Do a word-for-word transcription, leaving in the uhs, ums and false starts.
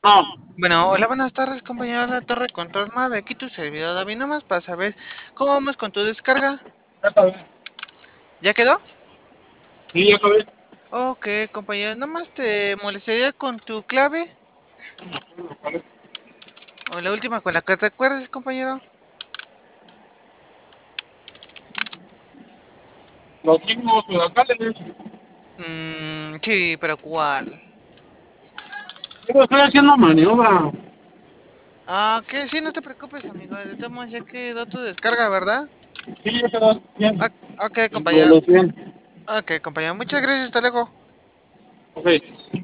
No, Bueno, hola, buenas tardes, compañero de la Torre Control Mave. Aquí tu servidor David, nomás para saber cómo vamos con tu descarga. ya acabé. ¿Ya quedó? Sí, ya acabé. Ok, compañero, nomás te molestaría con tu clave o la última con la que te acuerdes, compañero. Los signos de acá les Mmm, sí, pero ¿cuál? digo, estoy haciendo maniobra. Ah, que sí, no te preocupes, amigo. De todos modos, ya quedó tu descarga, ¿verdad? Sí, ya quedó bien. Ah, ok, Dentro de compañero. los cien. Ok, compañero, muchas gracias, hasta luego. Ok.